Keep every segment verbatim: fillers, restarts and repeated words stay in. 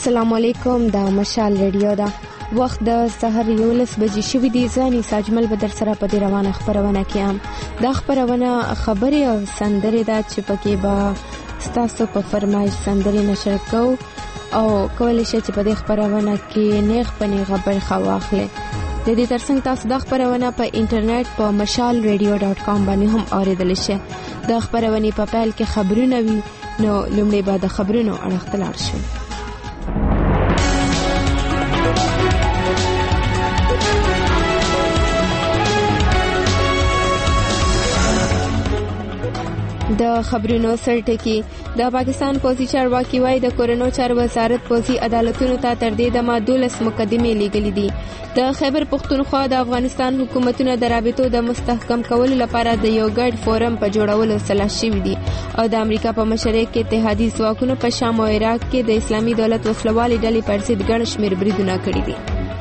السلام علیکم، دا مشال ریډیو دا وخت د سحر یولس بجې شوې دي. ځاني ساجمل بدر سره په دې روانه خبرونه کې ام دا خبرونه خبري او سندري دا چې پکې با ستاسو په فرمایش سندري نشر کو او کولای شئ چې په دې خبرونه کې نیغ پنی خبر خواخله. د دې ترڅنګ تاسو د خبرونه په انټرنیټ په مشال ریډیو ډاټ کام باندې هم اوریدل شئ. د خبرونه په پیل کې خبرونه وي، نو لومړی به د خبرونو اړه اختلاف شي. د خبرونو سرټکی د پاکستان پولیس چارواکي وايي د کورونو چارو وزارت پولیسي عدالتونو ته تر دې دمه دولس مقدمې لیږلې دي. د خیبر پختونخوا د افغانستان حکومتونو د رابطو د مستحکم کولو لپاره د یو ګډ فورم په جوړولو سلا شوې دي او د امریکا په مشرۍ کې اتحادي ځواکونو په شام او عراق کې د اسلامي دولت وسلوالې ډلې پر ضد ګڼ شمېر بریدونه کړي دي.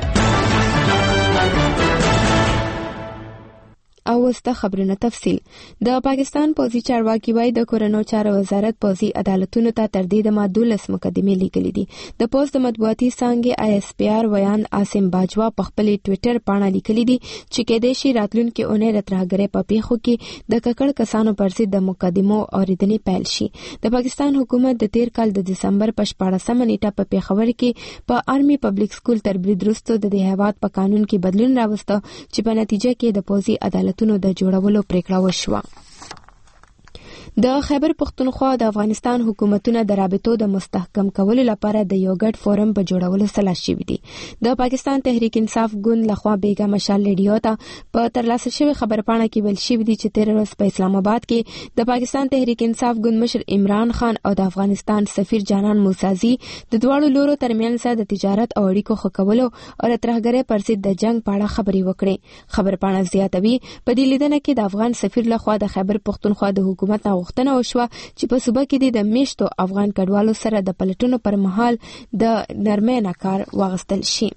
او وسته خبرونه تفصیل. د پاکستان پولیس چارواکي وايي د کورونو چارو وزارت پولیسي عدالتونو ته تر دې دمه دولس مقدمې لیکلې دي. د پولیس د مطبوعاتي څانګې آی اس پی آر ویان عاصم باجوا په خپل ټوئیټر باندې لیکلي دي چې کېدې شي راتلونکي اونۍ راترهګرې په پیښو کې د ککړ کسانو پر ضد د مقدمو اوریدنې پیل شي. د پاکستان حکومت د تیر کال د دسمبر په شپاړسمه نیټه په پیښور کې په آرمي پبلک سکول تر برید وروسته د دې هیواد په قانون کې بدلون راوسته چې په نتیجه کې د پولیسي عدالت د جوړولو پریکړه وشوه. د خیبر پختونخوا د افغانستان حکومتونو د رابطو د مستحکم کولو لپاره د یو ګډ فورم په جوړولو سلا شوې دي. د پاکستان تحریک انصاف ګوند لخوا بیګا مشال ریډیو ته په ترلاسه شوی خبرپاڼه کې ویل شوی دی چې تیر ورځ په اسلام آباد کې د پاکستان تحریک انصاف ګوند مشر عمران خان او د افغانستان سفیر جانان موسازی د دواړو لورو ترمنځ د تجارت او اړیکو ښه کولو او ترهګرۍ پر ضد د جنگ په اړه خبرې وکړې. خبرپاڼه زیاتوي په دې لیدنه کې د افغان سفیر لخوا د خیبر پختونخوا د حکومت غوښتنه وشوه چې په صوبه کې د میشتو افغان کډوالو سره د پلټونو پر مهال د نرمۍ نه کار واخیستل شي.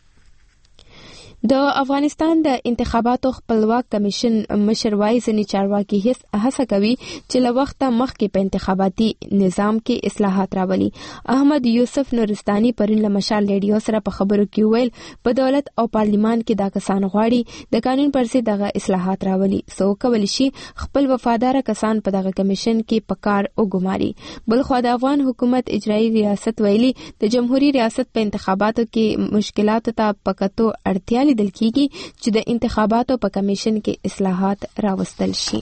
د افغانستان د انتخاباتو خپلواک کمیشن مشر وايي ځینې چارواکي هڅه کوي چې له وخته مخکې په انتخاباتي نظام کې اصلاحات راولي. احمد یوسف نورستاني پرون له مشال ریډیو سره په خبرو کې ویل په دولت او پارلیمان کې دا کسان غواړي د قانون پر ضد دغه اصلاحات راولي، سو کولی شي خپل وفادار کسان په دغه کمیشن کې په کار وګماري. بلخو د افغان حکومت اجرایي ریاست ویلي د جمهوریت ریاست په انتخاباتو کې مشکلاتو ته پکتو اړتیا دل کیږي چې د انتخاباتو په کمیشن کې اصلاحات راوستل شي.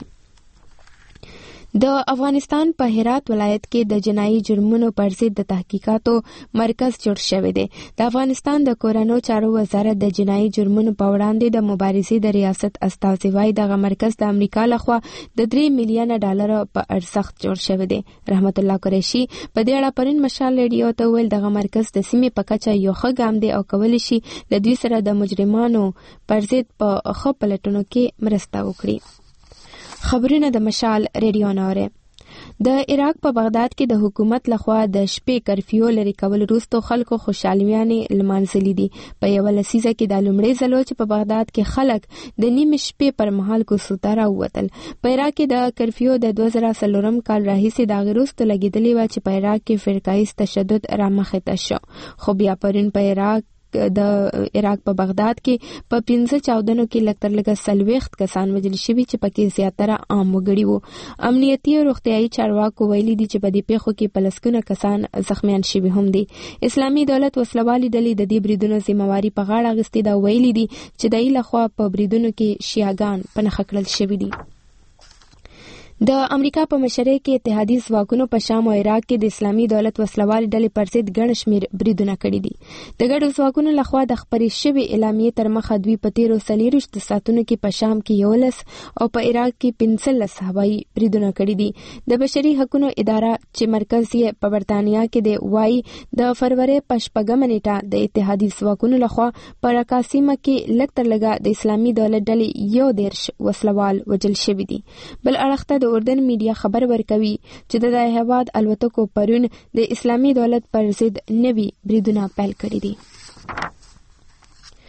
د افغانستان په هرات ولایت کې د جنایي جرمونو پر ضد د تحقیقاتو مرکز جوړ شوی دی. د افغانستان د کورونو چارو وزارت د جنایي جرمونو په وړاندې د مبارزې د ریاست استازي وايي دغه مرکز د امریکا لخوا د درې میلیونه ډالر په ارزښت جوړ شوی دی. رحمت الله قریشي په دې اړه پرون مشال ریډیو ته ویل دغه مرکز د سیمې په کچه یو ښه ګام دی او کولی شي له دوی سره د مجرمانو پر ضد په ښه پلټنو کې مرسته وکړي. خبرونه د مشال ریډیو نوره. د عراق په بغداد کې د حکومت لخوا د شپې کرفیو لري کول وروسته خلکو خوشحالیانه لمانځلې دي. په یو لسیزه کې د لومړي ځل چې په بغداد کې خلک د نیمه شپې پر مهال کوڅو ته راووتل. په عراق کې د کرفیو د دوه زره څلورم کال راهیسې د غیروست لګیدلې و چې په عراق کې فرقایي تشدد رامخې ته شو. خو بیا پرون په عراق د عراق په بغداد کې په پنځه چاودنو کې لکتر لګه سلويخت کسان وژل شوي چې پکې زیاتره عام وګړي وو. امنیتي او روغتيایي چارواکو ویلي دي چې په دې پیښو کې پلسکونه کسان زخمیان شوي هم دي. اسلامي دولت وسلوالې ډلې د دې بریدونو ذمہواری په غاړه اخیستې ده. ویلي دي چې دای لخوا په بریدونو کې شیعاګان پنه خکړل شوي دي. د امریکا په مشرۍ کې اتحادي ځواکونو په شام او عراق کې د اسلامي دولت وسلوال ډلې پر ضد ګڼ شمېر بریدونه کړي دي. د ګډو ځواکونو لخوا د خپرې شوې اعلامیې تر مخه دوی په تیرو څلېرویشتو ساعتونو کې په شام کې یولس او په عراق کې پنځلس هوایي بریدونه کړي دي. د بشري حقوقو اداره چې مرکز یې په برتانیا کې دی وايي د فروری په شپږمه نیټه د اتحادي ځواکونو لخوا په راکاسیمه کې لکتر لګه د اسلامي دولت ډلې یو دیرش وسلوال وژل شوي دي. بل اړخ ته د اردن میډیا خبر ورکوي چې د هیواد الوتکو پرون د اسلامي دولت پر ضد نوي بریدونه پیل کړي دي.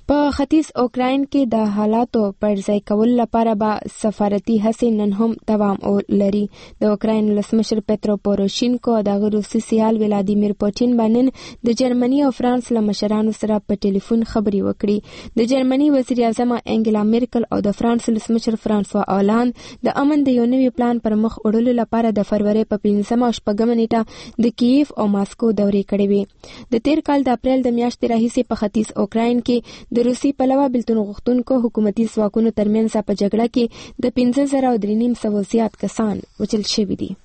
په ختیځ اوکراین کې د حالاتو پر ځای کول لپاره به سفارتي هڅې نن هم دوام لري. د اوکراین ولسمشر پترو پوروشینکو د روسي سیال ولادیمیر پوتین باندې د جرمني او فرانس له مشرانو سره په ټلیفون خبرې وکړي. د جرمني وزیر اعظم انګلا میرکل او د فرانس ولسمشر فرانسوا اولاند د امن د یو نوي پلان پر مخ وړلو لپاره د فروری په پنځمه او شپږمه نیټه د کیف او ماسکو دورې کړې وې. د تیر کال د اپریل د میاشتې راهیسې په ختیځ اوکراین کې د روسي پلوه بېلتون غوښتونکو حکومتي ځواکونو ترمنځ په جګړه کې د پنځه زره او درې نیم سوه زیات کسان وژل شوي دي.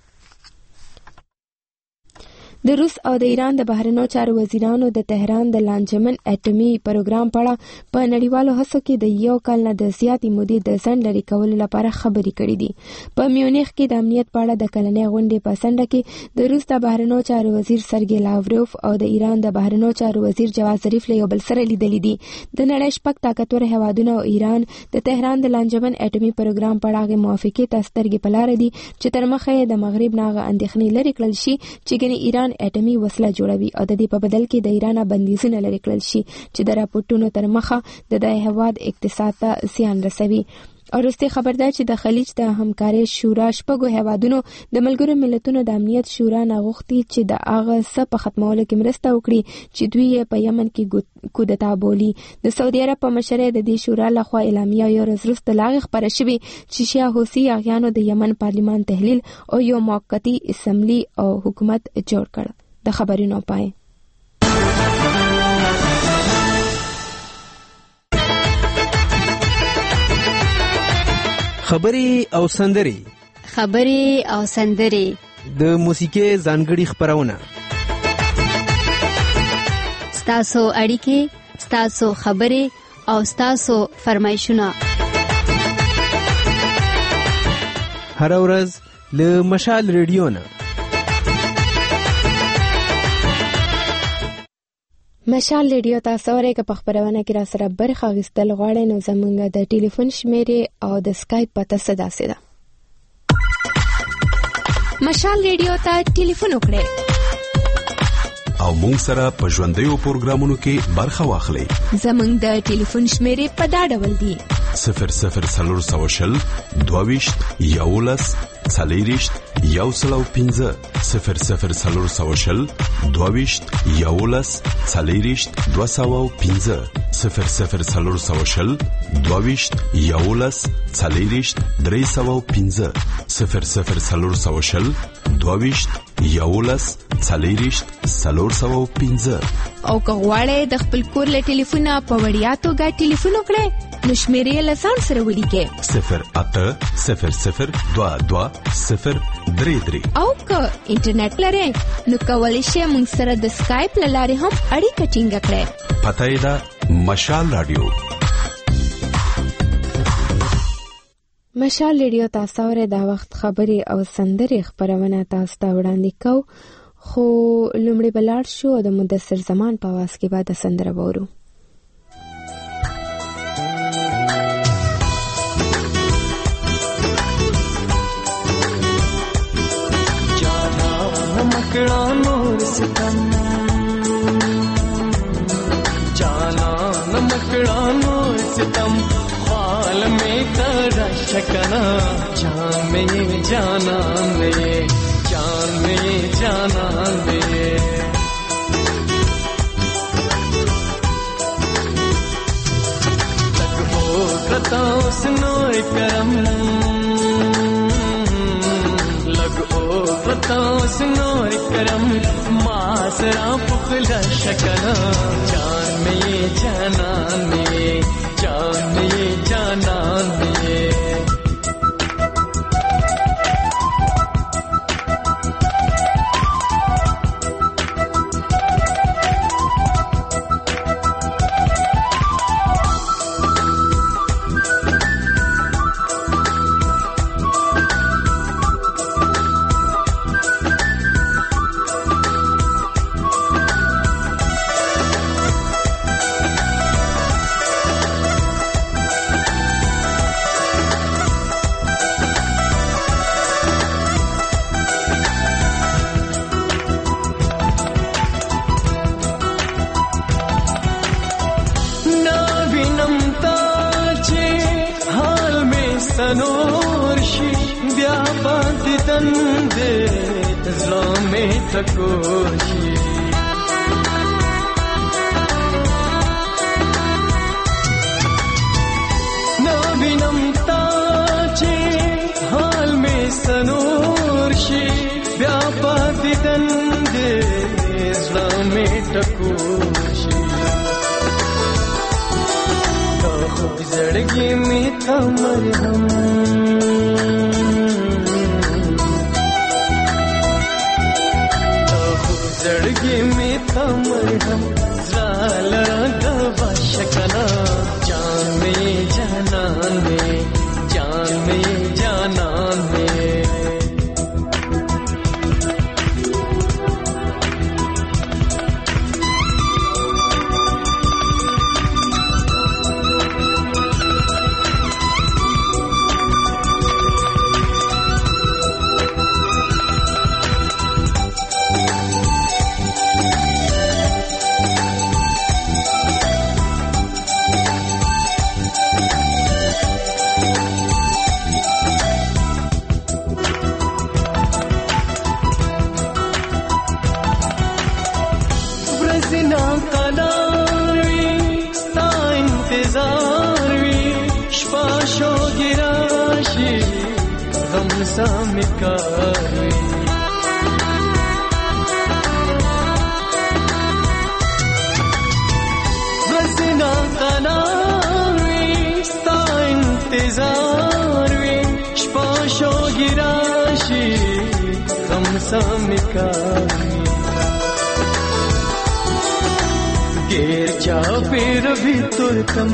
د روس او د ایران د بهرنیو چارو وزیرانو د تهران د لانجمن اټومي پروګرام په اړه په نړیوالو هڅو کې د یو کال نه د زیاتې مودې د ځنډ لرې کولو لپاره خبرې کړې دي. په میونخ کې د امنیت په اړه د کلنۍ غونډې په څنډه کې د روس د بهرنیو چارو وزیر سرګی لاوروف او د ایران د بهرنیو چارو وزیر جواد ظریف له یو بل سره لیدلي دي. د نړۍ شپږ طاقتور هیوادونه او ایران د تهران د لانجمن اټومي پروګرام په اړه موافقې ته سترګې په لاره دي چې تر مخه د مغرب نه اندېښنې لرې کړل شي چې ګنې ایران اټومي وسله جوړوي او د دې په بدل کې د ایران بندیزونه لرې کړل شي چې د راپورټونو تر مخه د دې هیواد اقتصاد ته زیان رسوي. او وروستي خبر ده چې د خلیج د همکارۍ شورا شپږو هیوادونو د ملګرو ملتونو د امنیت شورا نه غوښتي چې د هغه څه په ختمولو کې مرسته وکړي چې دوی یې په یمن کې کودتا بولي. د سعودي عرب په مشرۍ د دې شورا لخوا اعلامیه یو ورځ وروسته لا خپره شوې چې شیعه حوثي اغیانو د یمن پارلمان تحلیل او یو موقتی اسمبلی او حکومت جوړ کړ. د خبرونو پای. خبري او سندري خبري او سندري د موسیقي ځانګړي خبرونه ستاسو اړیکې ستاسو خبري او ستاسو فرمایشونه هر ورځ له مشال ریډیو نه. مشال ریډیو تاسو ورته په خبرونه کې را سره برخه اخیستل غواړئ نو زمونږ د ټلیفون شمیرې او د اسکایپ پته صدا سره مشال ریډیو ته ټلیفون وکړئ او مونږ سره په ژوندیو پروګرامونو کې برخه واخلئ. زمونږ د ټلیفون شمیرې په دا ډول دي: صفر صفر څلور سوه شل دوهویشت یولس څلېرویشت یو سل او پنځه صفر صفر څلور سوه شل دوهویشت یولس څلېرویشت دوه سوه او پنځه صفر صفر څلور سوه شل دوهویشت یولس څلېرویشت درې سوه او پنځه صفر صفر څلور سوه شل دوهویشت یولس څلېرویشت څلور سوه او پنځه. او که غواړئ د خپل کور له ټلیفونه په وړیا توګه ټلیفون وکړئ نو شمیرې له ځان سره ولیکئ: صفر اته صفر صفر دوه دوه صفر درې درې. او که انټرنیټ لرئ نو کولی شئ موږ سره د اسکایپ له لارې هم اړیکه ټینګه کړئ. پته یې ده مشال رادیو. مشال ریډیو تاسو ورته دا وخت خبري او سندري خبرونه تاسو ته وړاندې کوو، خو لومړی بلار شو د مدثر زمان په واس کې بعد سندره وورو. جانا مکڑا نور ستم جانا مکڑا نور ستم خال میں ترا شکنا جان میں جانا میں جان میں جانا میں لگ ہو کرتا سنو کرم لگ ہو کرتا سنو کرم ماسرا پخلا شکنا جان میں جانا میں جان میں جانا میں سنور شي بیا باندې دندې زړه مې ټکور شي نو وینم تا چې حال مې سنور شي بیا باندې دندې زړه مې ټکور شي خوب زړګي می ته مرهم خوب زړګي می ته مرهم زال د واشکنا جان می جانان می جان می جانان می سامکاری وزنا قناوی ستا انتظار وی شپا شو گراشی غم سامکاری گیر چا پیر بھی ترکم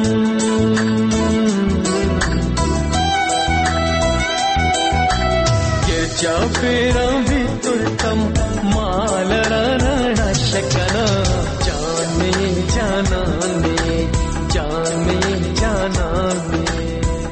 جا پیرا بھی ترکم مال رانا شکنا جان میں جانان میں جان میں جانان میں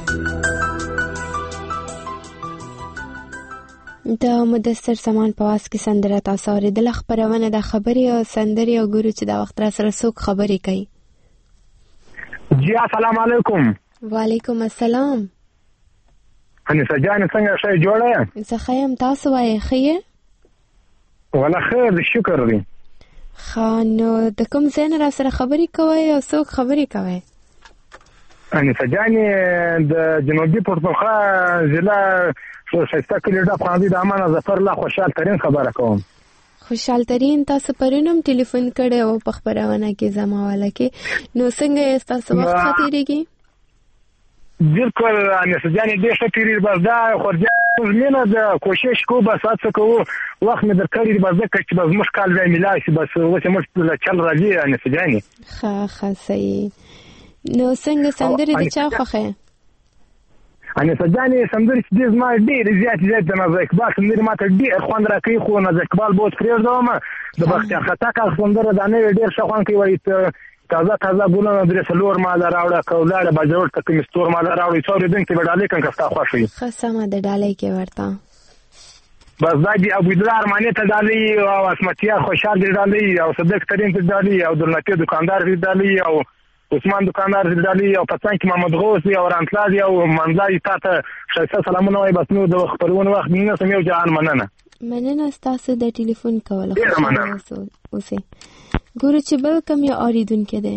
د مدثر سامان په واس کې سندره تاسو اورېدل. خبرونه د خبري او سندري او ګورو چې دا وخت را سره څوک خبري کوي. جی السلام علیکم. وعلیکم السلام. انسه جان څنګه شې جوړه؟ زه خیم تاسو وایي خیر؟ ولا خیر شکر دی. خانو د کوم ځای را سره خبري کوي او څوک خبري کوي؟ انسه جان د جنوبي پښتونخوا ضلع شایسته کلی د افغاني د امانه ظفر الله خوشحال ترين خبره کوم. خوشحال ترين تاسو پرونم ټلیفون کړي او په خبرونه کې زمواله کې نو څنګه تاسو وخت خاطرېږي؟ بالکل انسه جان دې شتيري بس دا خورجه مینه د کوشش کو بس هڅه کوو وخت مې درکړي بس ځکه چې بس مشکل دی ملای شي بس اوس موږ چل راځي انسه جان. ښه ښه صحیح. نو څنګه سندري د چا خوښه؟ انسه جان سندري چې زما ډېر زیات زیات د نازک اقبال سندري ماته ډېر خوند راکوي خو نازک اقبال بہت پرېږدم د بختیار خطا کا سندره دا نه ډېر ښه خوند کوي تازه تازه ګلونه درې څلور ماله راوړه کولاړه بجوړ ته کوم ستور ماله راوړي څو دین کې وډالې کن کستا خوښي خاصه د ډالۍ کې ورته بس دا دی ابو دلار معنی ته ډالۍ او اسمتیا خوشحال دی ډالۍ او صدق ترين ته ډالۍ او دلنته دکاندار دی ډالۍ او عثمان دکاندار دی ډالۍ او پتان کې محمد غوث او رانتلاز او منځای تاته شایسته سلامونه وای بس نو د خبرونه وخت نه سم یو جان مننه مننه تاسو د ټلیفون کوله اوسه ګورو چې بل کوم یو اوریدونکو دی.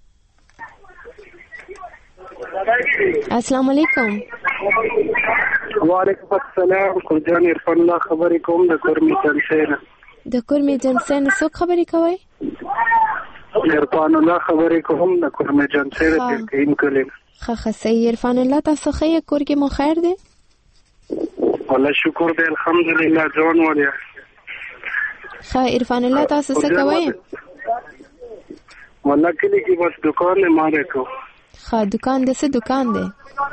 السلام علیکم. وعلیکم السلام. قرجان عرفان الله خبرې کوم د کورمی جنسین. د کورمی جنسین څوک خبرې کوي؟ عرفان الله خبرې کوم د کورمی جنسین د کین کلین. ښه ښه صحیح. عرفان الله تاسو خیر کور کې مو خیر دی؟ والله شکر دی الحمدلله ځوان ولیا. ښه عرفان الله تاسو څه کوئ؟ والله کلی کې بس دکان نه ماره کو. ښه دکان د څه دکان دی؟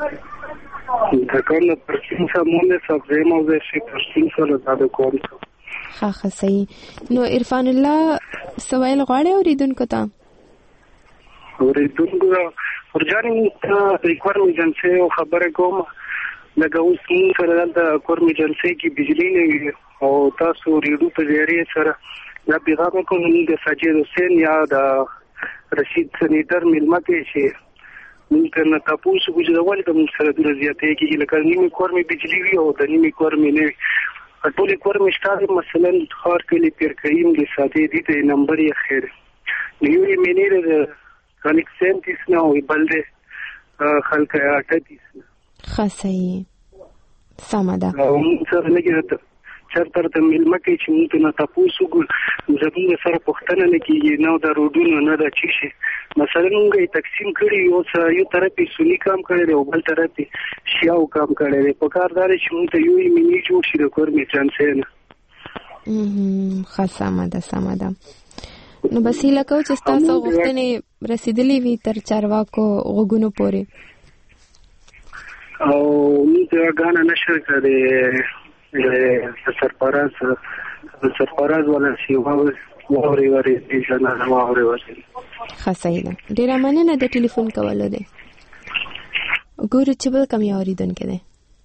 دکان د پرچین سامان سبزی موزه شي پرچین سره دا دکان. ښه ښه صحیح. نو عرفان الله سوال غواړي اوریدونکو ته؟ اوریدونکو ورجانې د کورمی جنسي خبره کوم لکه اوس موږ سره دلته کورمی جنسي کې بجلی نه وي او تاسو ریډو په ذریعه سره دا پیغام کوم د سجید حسین یا د رشید سنیټر ملما کې شي مونږ نه تاسو کو چې دا ولې د مونږ سره د زیاتې کې لکه نیمه کور مې بجلی وي او د نیمه کور مې نه ټول کور مې شته مثلا خار کلی پیر کریم د ساتي دي ته نمبر یې خیر نیو یې مې نه کنیکشن تیس نه وي بلده خلک اټه خاصه سماده او مونږ سره لګي چرته ته ملما کې چې موږ نه تاسو ګل زموږ سره پښتنه نه کیږي نو د روډونو نه د چی شي مثلا موږ یې تقسیم کړی یو یو طرفي سنی کام کړی او بل طرفي شیاو کام کړی په کار دار چې موږ ته یو مینی جوړ شي د کور می چانسه نه ام خاصه ماده سماده نو بس هیله کو چې تاسو غوښتنې رسیدلې وي تر چارواکو غوګونو پورې او موږ غاڼه نشر کړی سرپرست سرپرست ولا سی ووري ووري چې نه ووري ووري خاصه ډیره مننه د ټلیفون کولو دی ګورو چې بل کم یاري دن کده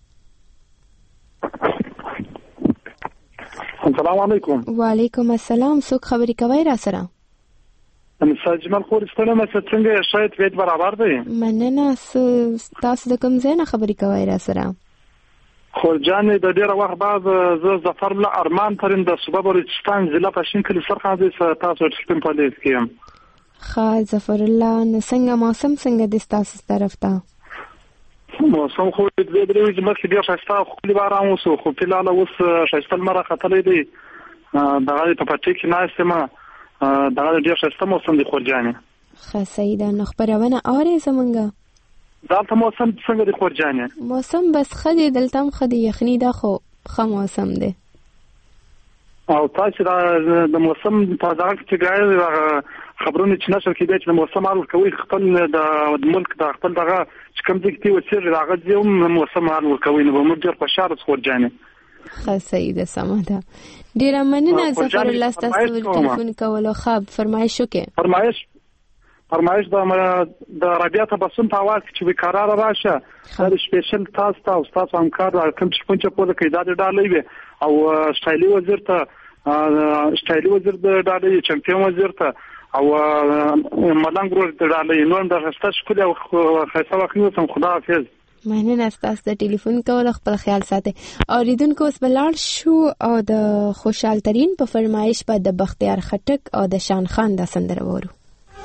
السلام علیکم وعلیکم السلام څوک خبرې کوي را سره مساجمل خور ستنه مې څنګه شاید وید برابر دی مننه تاسو د کوم ځای نه خبرې کوي را سره خورجان د ډیره وخت بعد زه ظفر الله ارمان پرند د صوبه بلوچستان ضلع پښین کلی سرخانه د تاسو ټلیفون په لیست کې خا ظفر الله نسنګ موسم څنګه د تاسو طرف ته موسم خو د دې درې چې مخکې ډیر شاسته خو لې باران وسو خو په لاله اوس شاسته مره خطرې دی دغه په پټی کې ناشته ما دغه ډیر شاسته موسم دی خورجان خا سیدا نخبرونه اوري زمونږه دا ته موسم څنګه دی خورجانې موسم بس خدي دلته خدي یخنی دا خو خو موسم دی او تاسو د موسم په ځای کې ګای خبرونه چې نشر کېدای چې د موسم حال کوي خپل د ملک د خپل دغه چې کوم ځای کې وسیر راغلی دی موسم حال کوي نو موږ ډېر خوشاله خورجانې ښه سیده سمه ده ډېره مننه ظفر الله ستاسو ټلیفون کولو خاب فرمایش وکړئ فرمایش فرمایش د د رابطه تبسم په اواز چې وکړه راشه دا سپیشل تاسو ته او تاسو همکار کوم چې پنځه په دې کې دا ډالۍ وي او سټایلی وزیر ته سټایلی وزیر د ډالۍ چمپیون وزیر ته او ملنګ ورو د ډالۍ نو د هسته شکل او خاصه وخت سم خدا حافظ مننه تاسو د ټلیفون کول خپل خیال ساتئ اوریدونکو اوس بلار شو او د خوشحال ترين په فرمایش په د بختیار خټک او د شان خان د سندره وورو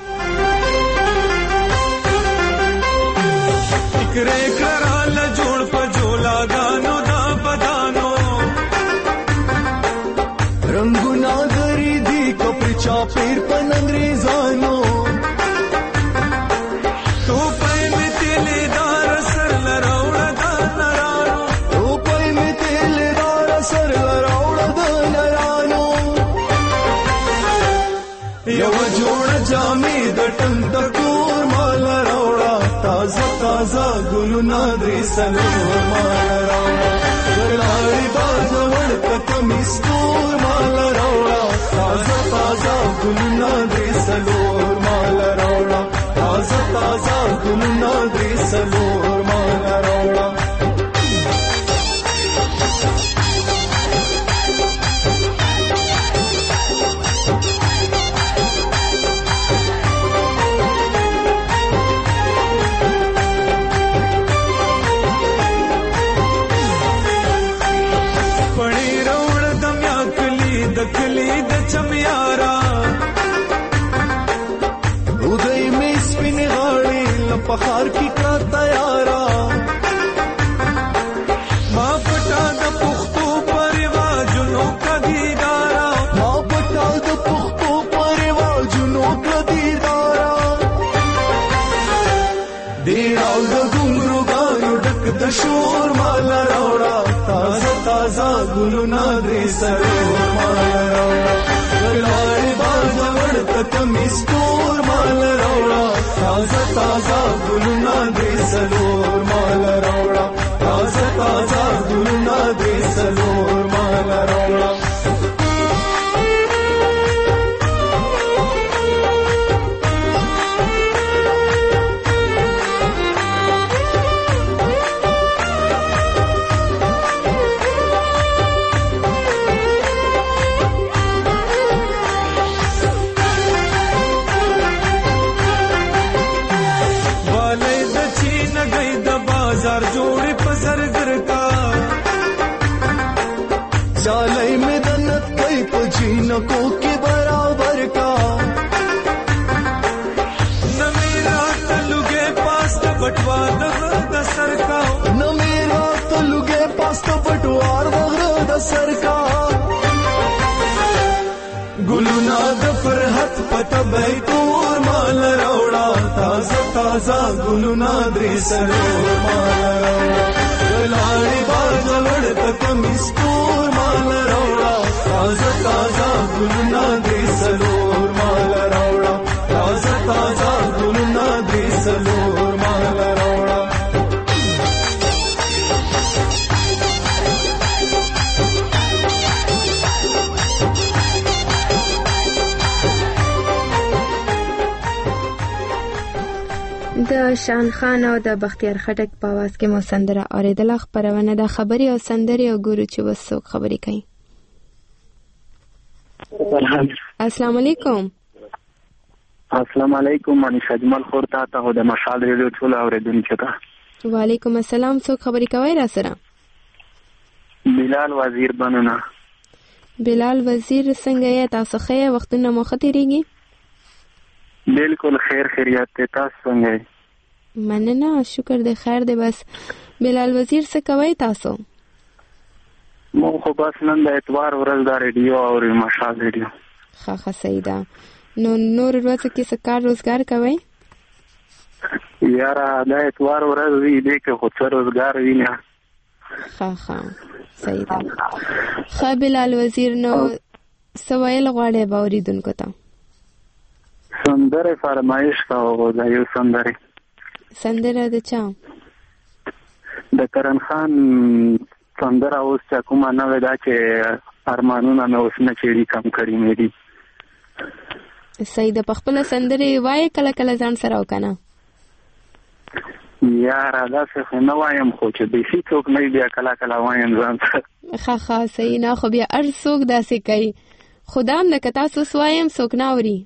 کرے کرال جوړ په جولا غانو دا بدانو رنگونه غری دی کپر چاپیر پن انګریزانو تو پای می تل دار سر لراوړ دا نرانو تو پای می تل دار سر لراوړ دا نرانو یو جوړ جامې د ټنګ ټکور مال راوړا تازه تازه ګلونه درې سلور مال راوړا ګلاري باز ورته کمیستور مال راوړا تازه تازه ګلونه درې سلور مال راوړا تازه تازه ګلونه درې سلور مال راوړا کلی د چمیارا ودای می سپین غاړي لپخار کی کا تیارا ما پټا د پختو پرواجونو کدیدارا ما پټا د پختو پرواجونو کدیدارا دیراو د ګونګرو غاړو ډک د شور مال راوړا تازه تازه ګلونه درې سلور مال راوړا ګلاري باز ورته کمیستور مال راوړا تازه تازه ګلونه درې سلور مال راوړا تازه تازه ګلونه درې سلور مال راوړا تازه تازه ګلونه درې څلور مال راوړه لاړې باز وړ ته کمیس تور مال راوړه تازه تازه ګلونه درې څلور مال راوړه تازه تازه ګلونه درې څلور مال راوړه د شان خان او د بختیار خټک په आवाज کې مو سندره اوریدله. خبرونه د خبري او سندري او ګورو چې وسوک خبري کوي. السلام علیکم. السلام علیکم. مانی شجمل خورتا ته د مشال ریډیو ټول اوریدونکو ته وعلیکم السلام. څوک خبري کوي را سره؟ بلال وزیر بنونه. بلال وزیر څنګه یې؟ تاسو ښه وختونه مو ختیریږي؟ بالکل خیر خیریت ته. تاسو څنګه؟ مننه شکر دې خیر دې. بس بلال وزیر څه کوي تاسو؟ مو خو بس نن د اتوار ورځ د ریډیو او مشال ریډیو. ښه ښه صحیح ده. نو نور ورځ کې څه کار روزګار کوي؟ یاره د اتوار ورځ دې کې خو څه روزګار وینه. ښه ښه صحیح ده. ښه بلال وزیر نو څه ویل غواړې به اوریدونکو ته؟ سندره فرمایش کاوه د یو سندره. سندره د چا؟ د کرن خان سندره اوس چې کومه نوې ده چې ارمانونه مې اوس نه چېړي کم کړي مې دي. صحیح ده. په خپله سندرې وایې کله کله ځان سره وکنه؟ یاره داسې خو نه وایم خو چې بیخي څوک نه بیا کله کله وایم ځان سره. ښه ښه صحیح. نه خو بیا هر څوک داسې کوي. خو دا هم ده که تاسو اوس وایم څوک نه اوري.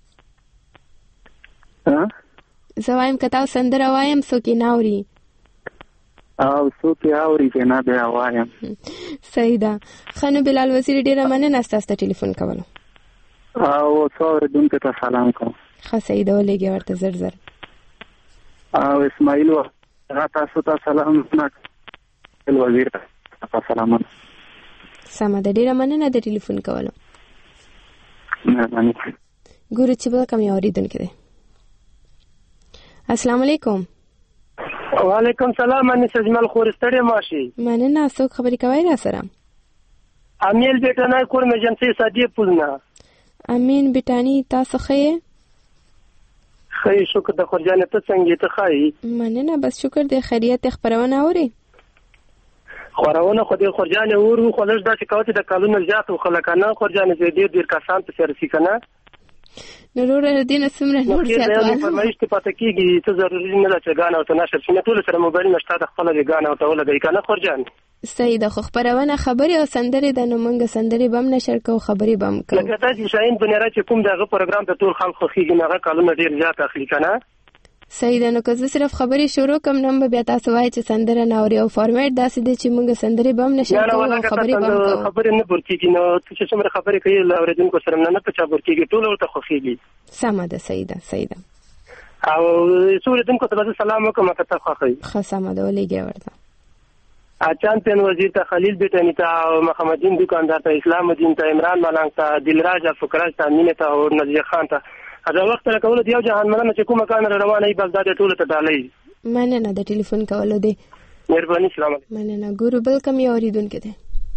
زه وایم که تاسو سندره وایم څوک یې نه اوري. او څوک یې اوري چې نه بیا وایم. صحیح ده. ښه نو بلال وزیر ډېره مننه ستاسو ته ټلیفون کولو. او څو اورېدونکو ته سلام کوم. ښه صحیح ده. ولېږئ ورته زر زر. او اسماعیل هغه تاسو ته سلام وزیر ته سلامونه. سمه ده. ډېره مننه د ټلیفون کولو. مهرباني. ګورو چې بل کوم یو اورېدونکی دی. السلام علیکم. وعلیکم سلام. مانی سجمل خورستړی ماشي. مننه. څوک خبرې کوي را سره؟ امیل بیٹانی کور ایجنسی سادیه پوزنا. امین بیٹانی تاسو ښه یې؟ ښه شکر د خورجانې ته څنګه ته ښایي؟ مننه بس شکر دې خیریت. خبرونه اوري؟ خبرونه خو دې خورجانې اورو خو لږ داسې کوي چې د کلونو زیات وخلکنه خورجانې دې ډېر ډېر کسان په سرسي کنه. نو ورور دینه څومره نور زیات وایي. فرمایش ته پاتې کیږي ته ضروري نه ده چې غاڼه او ته نشر شي. ټول سره موبایل نشته د خپل غاڼه او ته ولګي کنه خورجان. صحیح ده. خو خبرونه خبري او سندري د نو مونږ سندري بم نشر کو خبري بم کو. لکه تاسو شاین بنره چې کوم دغه پروګرام ته ټول خلک خوخیږي نه کلونه ډیر زیات اخلي کنه. صحیح ده. نو که زه صرف خبري شروع کوم نو بیا تاسو وایي چې سندره نه اوري او فارمیټ داسې دی چې مونږ سندري بم نشر کو او خبري بم کو. خبري نه ورکیږي نو چې څومره خبري کوي اوریدونکو سره نه نه پچا ورکیږي ټول ورته خوخیږي. سمه ده. صحیح ده. صحیح ده. او اوریدونکو ته سلام وکم که تاسو خوخی. ښه سمه ده. ولېږئ ورته. اچان پین وزیر ته خلیل بیٹانی ته محمد دین دکاندار ته اسلام الدین ته عمران ملنګ ته دلراج فقراج ته مینه ته او نذیر خان ته دا وخت را کول دی او جهان مننه چې کومه کان روانه ای بس دا ټول ته ډالۍ. مننه د ټلیفون کولو دی. مهرباني. سلام علیکم. مننه. ګورو بل کوم یو اوریدونکو دی.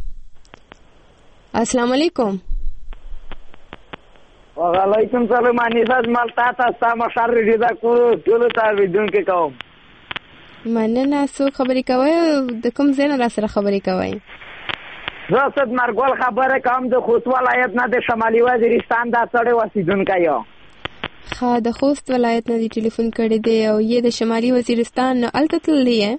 السلام علیکم. وعلیکم سلام. مانی ساز مالتا تاسو مشر ریډا کو ټول ته اوریدونکو کوم. مننه. څوک خبرې کوي؟ د کوم ځای نه را سره خبرې کوي؟ زه صد مرګول خبره کوم د خوست ولایت نه د شمالي وزیرستان د سړی اوسیدونکی یم. ښه د خوست ولایت نه دی ټلیفون کړی دی او یې د شمالي وزیرستان نه هلته تللی یې؟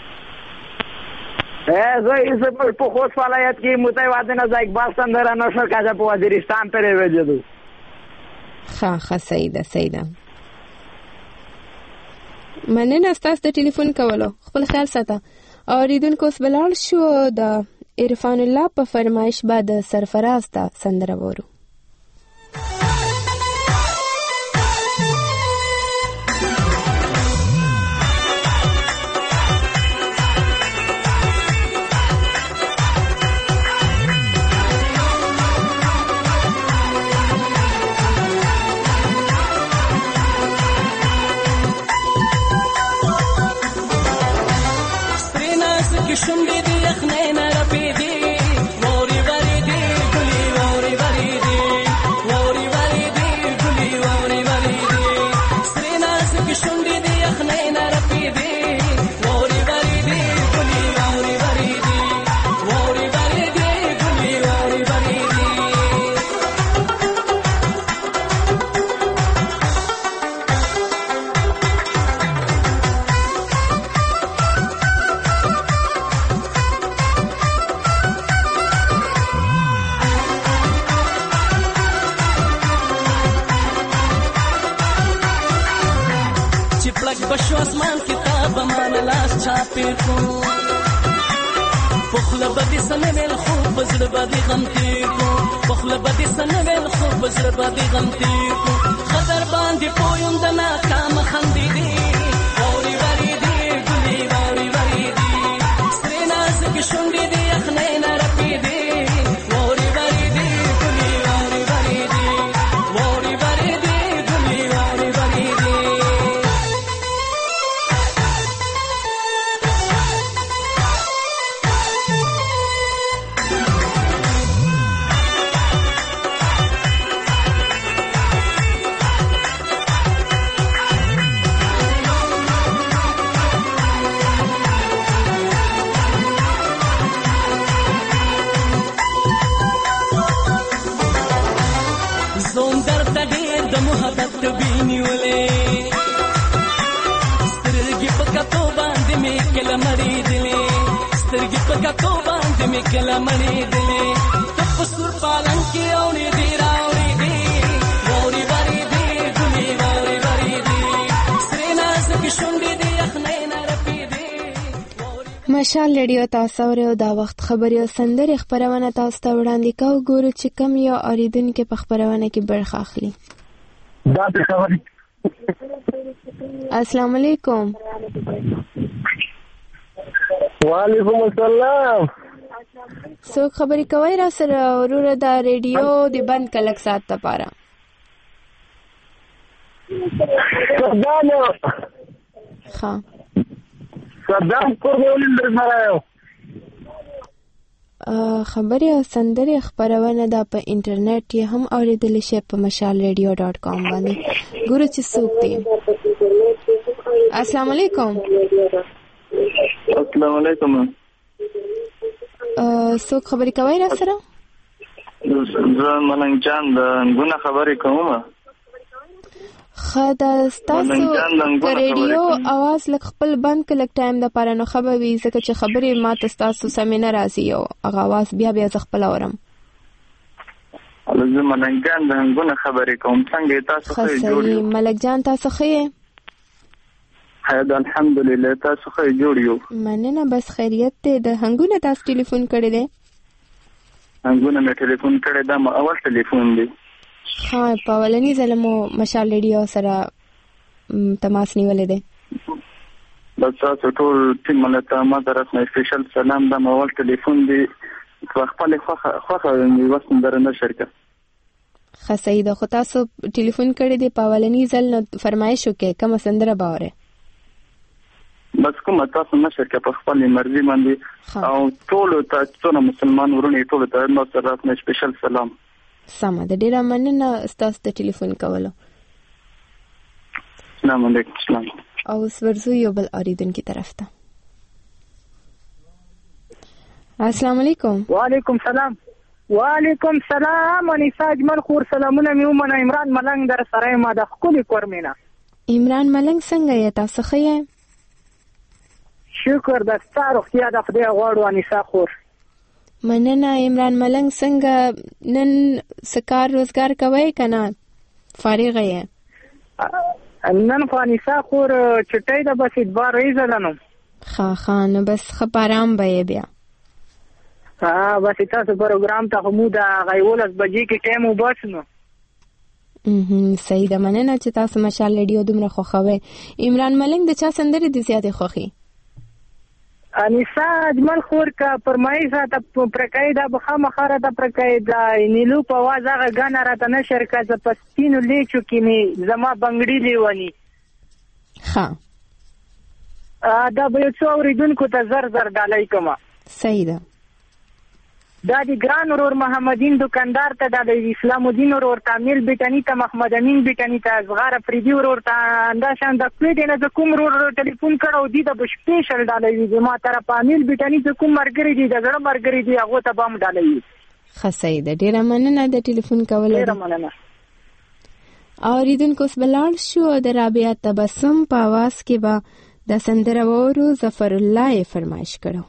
زه یې په خوست ولایت کې موتی واده نه زه اقبال سندره نشر کاجه په وزیرستان پرې وجدو. ښه ښه صحیح ده. صحیح ده. مننه ستاسو د ټلیفون کولو. خپل خیال ساته. اوریدونکو اوس به لاړ شو د عرفان الله په فرمایش بعد سرفراز ته سندره وورو. بشو اسمان کتاب مان لاس چاپیر کو بخل بدی سنویل خوب بزر بدی غم تیر کو بخل بدی سنویل خوب بزر بدی غم تیر کو خطر باندې پویم د ناکام خندې دی ووري وری دی ګلي ووري وری دی ستري ناز کې شونډې دی اخنې نه رپې دی ووري وری دی ګلي ووري وری دی ووري وری دی ګلي ووري وری دی پکاتو باندې می کله مړې دلې تپسور پالن کې اورې دی راورې دی ووري وری دی ګلي ووري وری دی سریناز کې شونډې دی اخنې نه رپې دی مشال رادیو تاسو اورئ دا وخت خبري او سندري خبرونه تاسو ته وړاندې کوو ګورو چې کم یو اوریدونکو په خبرونه کې برخه اخلي دا په خبري السلام علیکم وعلیکم السلام څوک خبرې کوي را سره وروره دا ریډیو دی بند کلک سات ته پاره صدام ها صدام کورول درځایو خبري او سندري خبرونه دا په انټرنیټ یې هم اوریدل شي په مشال رادیو ډاٹ کام باندې ګورو چې څوک دی السلام علیکم السلام علیکم ا څوک خبرې کوي را سره زه ملنګ جان د غونه خبرې کوم خدا ستاسو ریډیو आवाज لک خپل بند کلک ټایم د پاره نو خبر وي ځکه چې خبرې ما تاسو سمې نه راځي او هغه आवाज بیا بیا خپل اورم زه ملنګ جان د غونه خبرې کوم څنګه تاسو ښه جوړ یو ملک جان تاسو ښه حید الحمدلله تاسو ښه جوړ یو مننه بس خیریت ته د هنګونه تاسو ټلیفون کړی دی هنګونه مې ټلیفون کړی دا ما اول ټلیفون دی ها په ولني زلمو مشال ریډیو سره تماس نیولې ده بس تاسو ټول ټیم ملته ما طرف نه سپیشل سلام دا ما اول ټلیفون دی خپل خوخه خوخه وسم درنه شرکت خسید خو تاسو ټلیفون کړی دی په ولني زل فرمایش وکړه کوم سندره باوره بس کوم تاسو نشر کې په خپل مرزي باندې او ټول تاسو مسلمان ورونه ټول ته نو طرف نه سپیشل سلام سمه د ډیره مننه تاسو ته ټلیفون کولو السلام علیکم السلام او ورزو یو بل اوریدونکو طرف ته السلام علیکم وعلیکم السلام وعلیکم السلام انیسا اجمل خور سلامونه میومنه عمران ملنګ در سره ما د خپل کورمینا عمران ملنګ څنګه یې تاسو ښه یې شکر د ستاره اختیا د خدای غواړو انیسا خور مننه عمران ملنګ څنګه نن سکار روزګار کوي کنه فارغ یې نن فانیسا خور چټای د بس ادبار ایزلنو خا خان بس خبرام به بیا ها بس تاسو پروګرام ته مو دا غیولس بجې کې ټیم وباسنو اه صحیح ده مننه چې تاسو مشال ریډیو دومره خوښوي عمران ملنګ د چا سندره د زیاتې خوخي انیسا اجمل خور کا پرمایزه ته پرکای دا بخا مخاره ته پرکای دا نیلو په واز هغه غانا راته نشر کا ز پستینو لیچو کینی زما بنگړی لیونی ها دا به څو اوریدونکو ته زر زر ډالای کما صحیح ده دا دی ګران ورور محمدین دکاندار ته د اسلام الدین ورور تامل بیٹانی ته محمد امین بیٹانی ته زغاره فریدی ورور ته انداشان د پلیټ نه د کوم ورور ټلیفون کړو دی د سپیشل ډالې دی ما تر پامل بیٹانی ته کوم مرګری دی د زړه مرګری دی هغه ته بام ډالې خسای د ډیره مننه د ټلیفون کول ډیره مننه اوریدونکو سبلال شو د رابعه تبسم په आवाज کې با د سندره ورو ظفر الله فرمایش کړو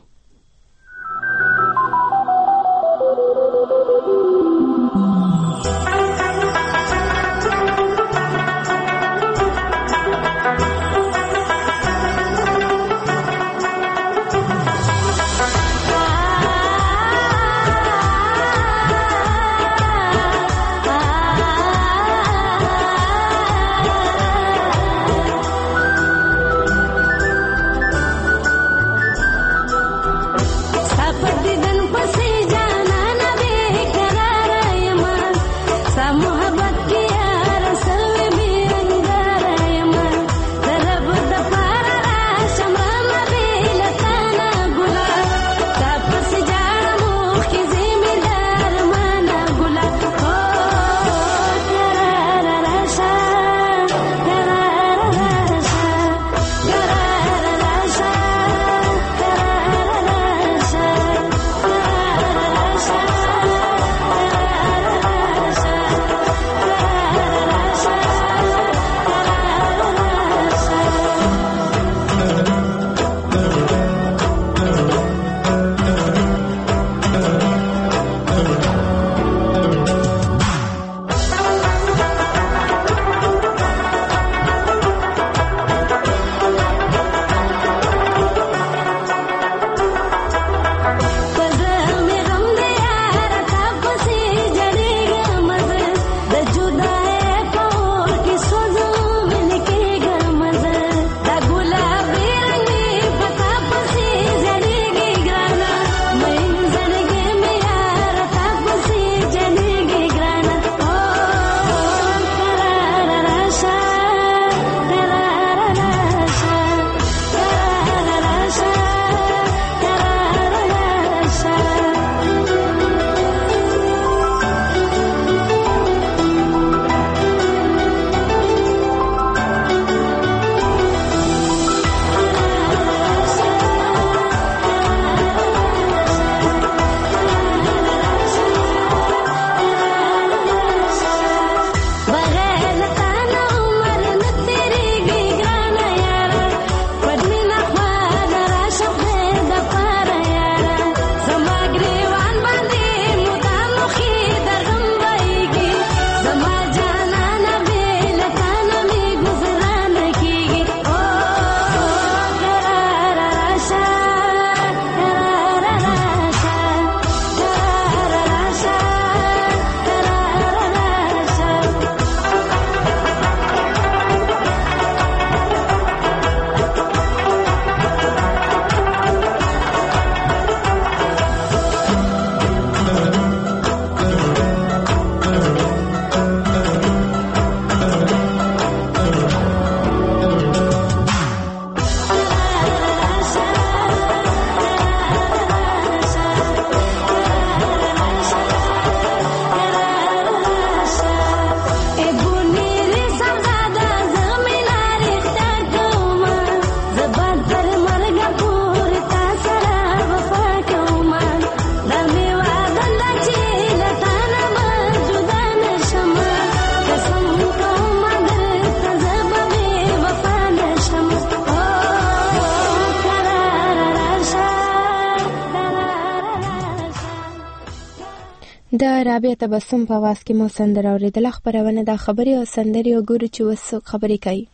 د رابعه تبسم په आवाज کې مو سندره اورېدله. خپرونه د خبرې او سندرې وګورو چې اوس څوک خبرې کوي.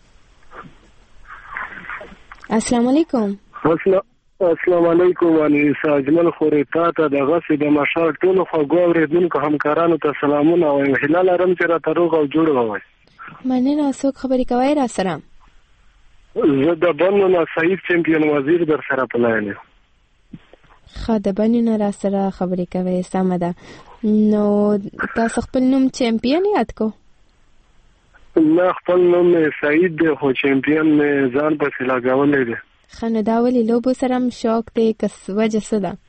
السلام علیکم. السلام علیکم. انیسا اجمل خورې تا ته د غسې د مشال ټولو خوږو اورېدونکو همکارانو ته سلامونه وایم. هیله لرم چې راته روغ او جوړ ووایي. مننه. څوک خبرې کوئ را سره؟ زه د بنو نه سعید چمپیون وزیر در سره په لاین یم. ښه، د بنو نه را سره خبرې کوئ، سمه ده. نو تاسو خپل نوم چمپیون یاد کو؟ نه، خپل نوم سعید دی خو چمپیون مې ځان پسې لګولی دی. ښه، نو دا ولې لوبو سره هم شوق دی که وجه څه ده؟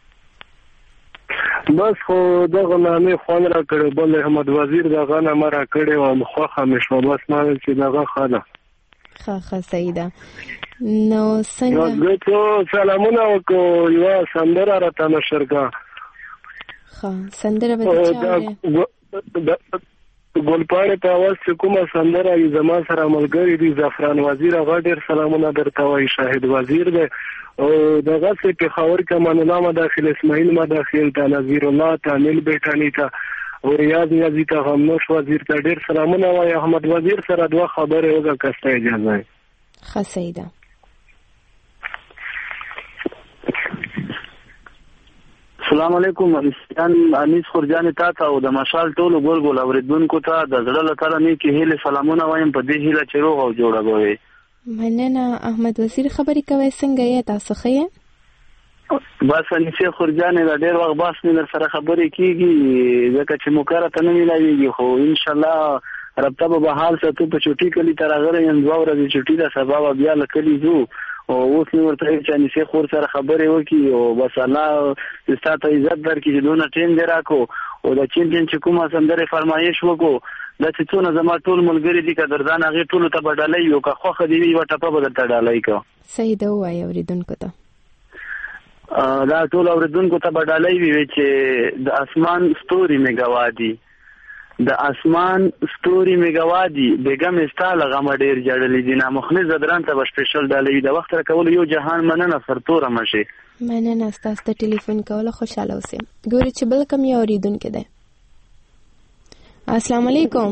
بس خو دغه نامې خوند را کړی، بل احمد وزیر دغه نامه را کړې وه، خوښه مې شوه. بس ما ویل چې دغه ښه ده. ښه ښه صحیح ده. نو څنګه زه څو سلامونه وکړو، یوه سندره راته نشر کړه. ښه، سندره به د چا اورې؟ ګلپاڼې په اواز چې کومه سندره وي زما سره ملګري دي زعفران وزیر، هغه ډېر سلامونه درته وایي. شاهد وزیر دی او دغسې پېښور کې امان الله مداخل، اسماعیل مداخل ته، نظیر الله تامل بیټاني ته او ریاض نیازي ته، غمنوش وزیر ته ډېر سلامونه وایي. احمد وزیر سره دوه خبرې وکړه که ستا اجازه وي. ښه صحیح ده. السلام علیکم. انیس خورجانې تا ته او د مشال ټولو ګول ګول اورېدونکو ته د زړه له تله نیکې هیلې سلامونه وایم، په دې هیله چې روغ او جوړه به وي. مننه. احمد وزیر خبرې کوئ، څنګه یې؟ تاسو ښه یې؟ بس انیسې خورجانې دا ډېر وخت بس مې در سره خبرې کېږي ځکه چې موکره ته نه میلاوېږي، خو انشاءالله ربطه به به حال ساتو. په چوټي کلي ته راغلی یم، دوه ورځې چوټي ده، سبا به بیا له کلي ځو او اوس مې ورته ویل چې انیسې خور سره خبرې وکړي او بس الله ستا ته عزت درکړي چې دونه ټیم دې راکړو او د چمپیون چې کومه سندرې فرمایش وکړو دا چې څونه زما ټول ملګري دي که درځان هغې ټولو ته به ډالۍ وي او که خوښه دې وي یوه ټپه به درته ډالۍ کړه. صحیح ده، ووایه اورېدونکو ته. دا ټول اورېدونکو ته به ډالۍ وي چې د اسمان ستوري مې ګوا دي، د اسمان ستوري مې ګوا دي، بیګم ستا له غمه ډېر جړلي دي، نامخلص زدران ته به سپېشل ډالۍ وي. د وخت راکولو یو جهان مننه، سرتوره مه شي. مننه. ستاسو ته ټلیفون کوله خوشحاله اوسئ. ګورې چې بل کوم یو اورېدونکی دی. السلام علیکم.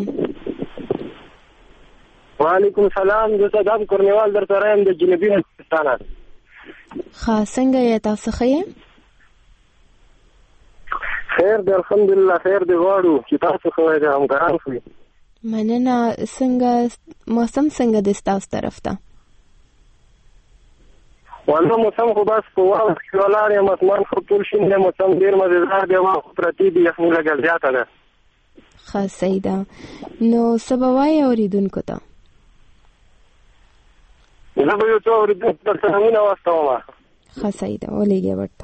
وعلیکم السلام. زه صدام کورنیوال در سره یم د جنوبي هندوستانه. ښه، څنګه یې؟ تاسو ښه یې؟ خیر دی الحمدلله، خیر دی غواړو چې تاسو ښه وایئ، همکاران ښه وي. مننه. څنګه موسم څنګه دی ستاسو طرف ته؟ والله موسم خو بس په واوره کې ولاړ یم، اسمان خو ټول شین دی، موسم ډېر مزېدار دی، هوا خو پرتې دي، یخني لږه زیاته ده. ښه صحیح ده. نو څه به وایې اورېدونکو ته؟ زه به یو څو اورېدونکو ته سلامونه واستوم. ښه صحیح ده، ولېږئ ورته.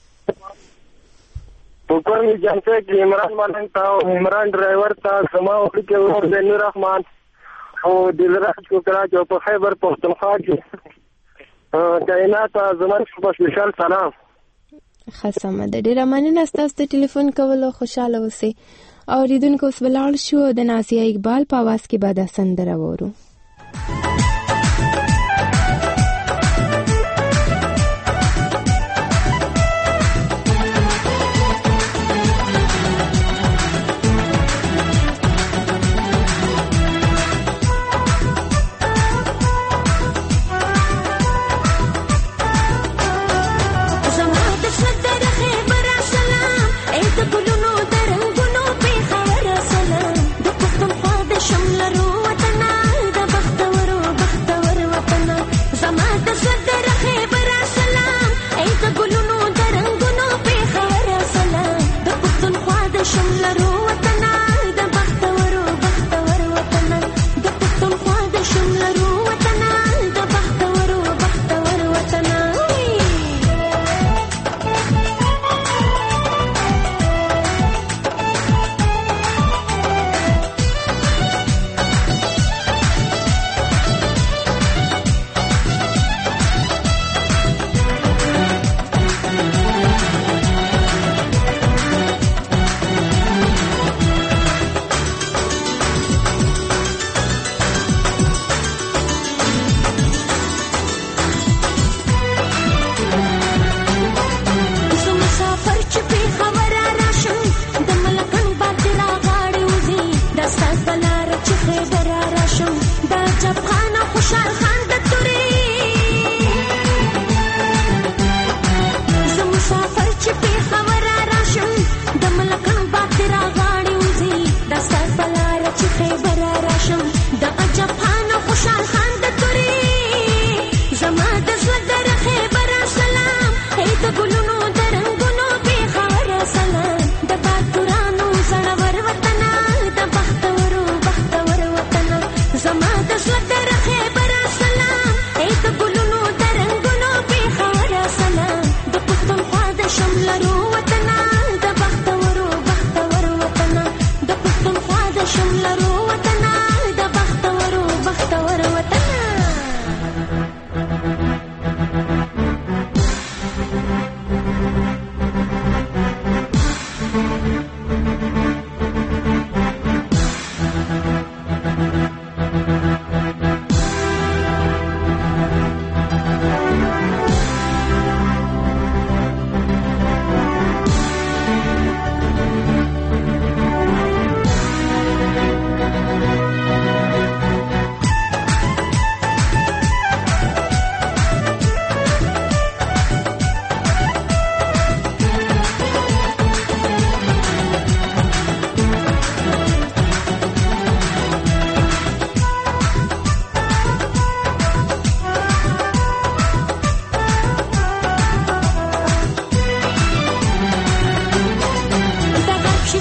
په کورني جانسه کې عمران ملنګ ته او عمران ډرایور ته، زما وړوکی ورور دی نور رحمان او دلراج کوکراج او په خیبر پښتونخوا کې کائنات ته زما سپیشل سلام. ښه سمه ده، ډېره مننه ستاسو ته ټلیفون کولو، خوشحاله اوسئ. اورېدونکو اوس ولاړ شو، د نازیه اقبال په آواز کې به دا سندره واورو. شمل رو وطن د